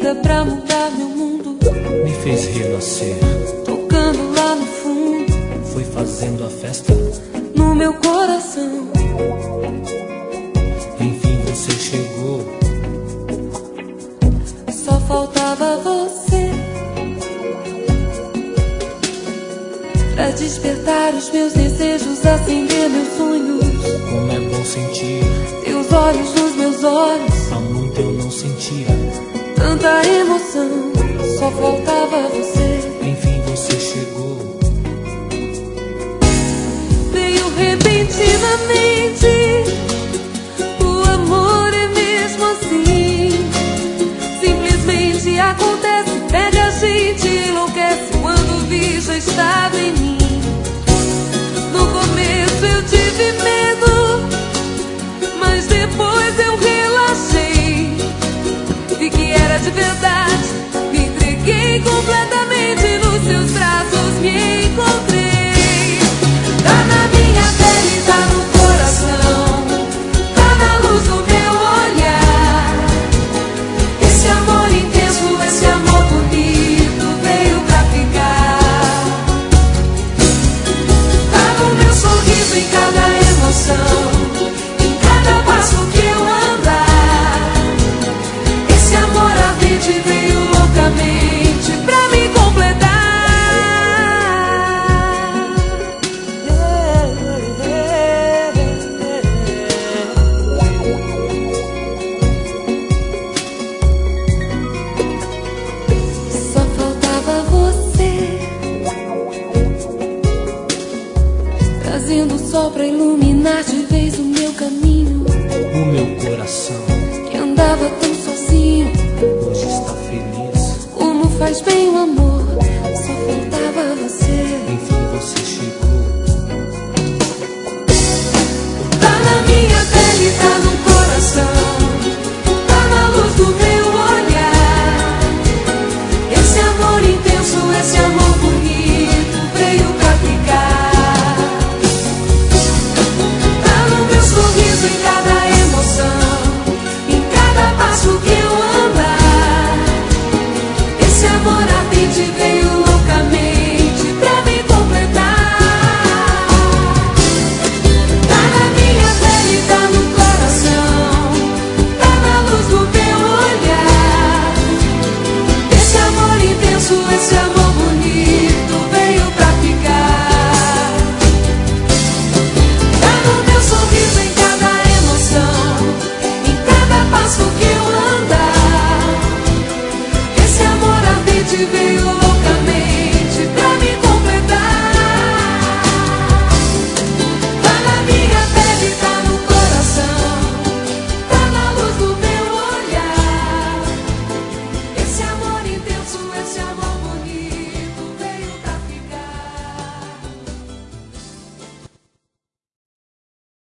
vida pra mudar meu mundo. Me fez renascer, Tocando lá no fundo, foi fazendo a festa. no meu coração. Enfim você chegou, Só faltava você pra despertar os meus desejos, acender meus sonhos. como é bom sentir. Teus olhos nos meus olhos, Há muito eu não sentia. tanta emoção. Só faltava você. Enfim você chegou, Veio repentinamente. O amor é mesmo assim. Simplesmente acontece, pega a gente, enlouquece. Quando vi, já estava em mim. No começo eu tive medo, mas depois eu relaxei. Vi que era de verdade, me entreguei completamente nos seus braços, me encontrei. Tá na minha pele, tá no coração, tá na luz do meu olhar. Esse amor intenso, esse amor bonito veio pra ficar. Tá no meu sorriso, em cada emoção, em cada passo que eu andar. Esse amor ardente veio loucamente pra me completar. Só faltava você, trazendo o sol pra iluminar de vez o meu caminho, o meu coração que andava tão sozinho. hoje está feliz. Como faz bem o amor, só faltava você. Enfim você chegou, Tá na minha pele, tá no coração, tá na luz do meu olhar. Esse amor intenso, esse amor bonito veio pra ficar. Tá no meu sorriso, em cada emoção, em cada passo que eu andar. Esse amor ardente veio loucamente pra me completar. Tá na minha pele, tá no coração, tá na luz do meu olhar. Esse amor intenso, esse amor bonito veio pra ficar. Tá no meu sorriso, em cada emoção, em cada passo que eu andar. Esse amor ardente veio